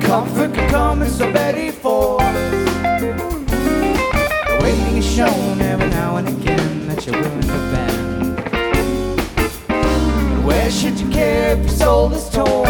comfort can come in so many forms. The waiting is shown every now and again that you're willing to bend. And where should you care if your soul is torn?